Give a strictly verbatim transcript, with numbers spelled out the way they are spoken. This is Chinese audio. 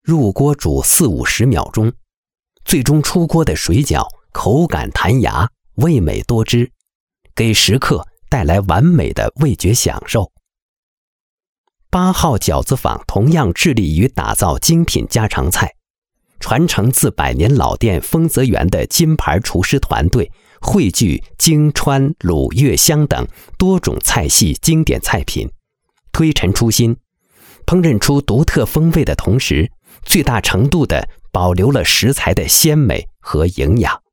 入锅煮四五十秒钟，最终出锅的水饺口感弹牙，味美多汁，给食客带来完美的味觉享受。八号饺子坊同样致力于打造精品家常菜，传承自百年老店丰泽园的金牌厨师团队，汇聚京川鲁粤湘等多种菜系经典菜品，推陈出新，烹饪出独特风味的同时，最大程度地保留了食材的鲜美和营养。